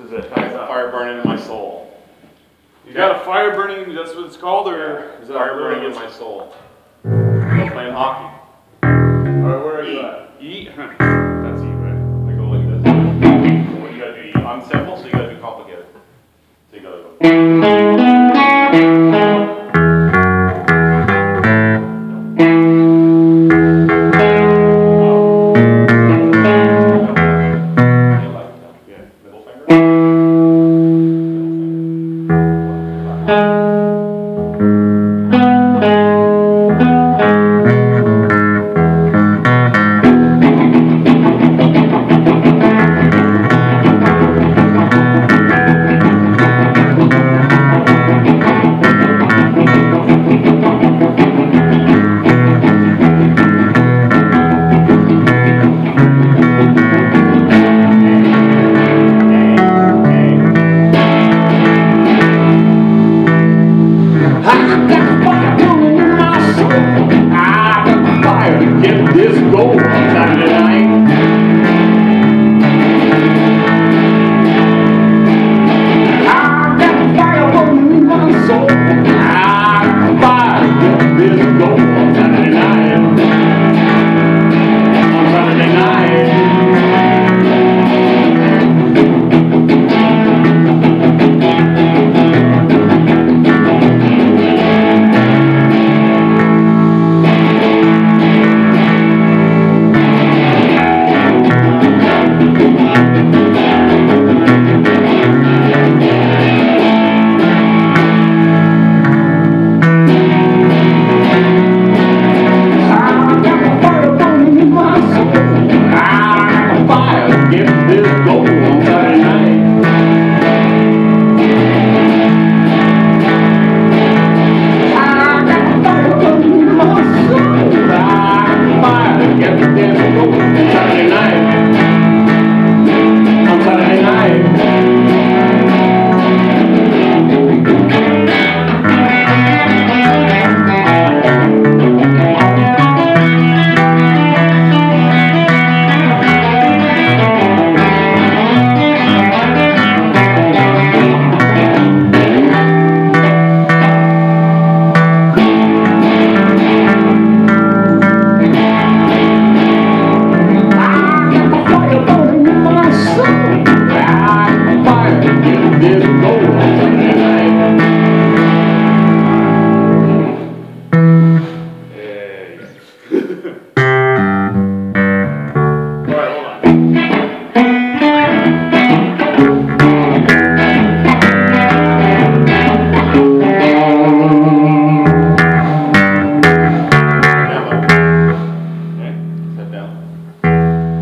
is it? I got fire burning in my soul. You got a fire burning, that's what it's called, or is that Fire burning in my soul. I'm playing hockey. Alright, where are you at? Eat? That's eat, right? I go like this. So what you gotta do, eat. I'm simple, so you gotta do complicated. So you gotta go. Yeah, middle finger. Get this goal on Saturday night. I got fire burning in my soul. I got fire. Get this goal on Saturday night. On Saturday night. Get this goal on Saturday night. I got fire burning in my soul. I got fire. Get this goal on Saturday night. On Saturday night. This goal on Saturday night. Hey. Alright, hold on. Okay, sit down.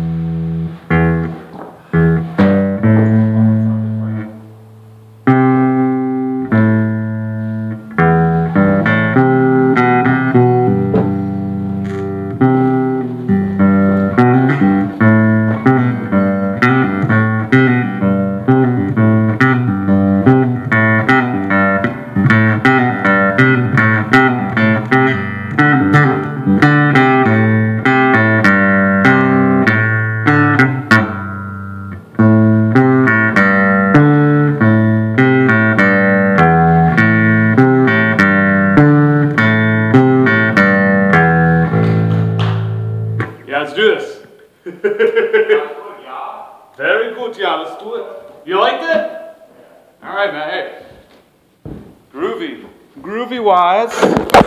Yeah, let's do this. Very good, yeah, let's do it. You liked it? Alright, man, hey. Groovy. Groovy wise.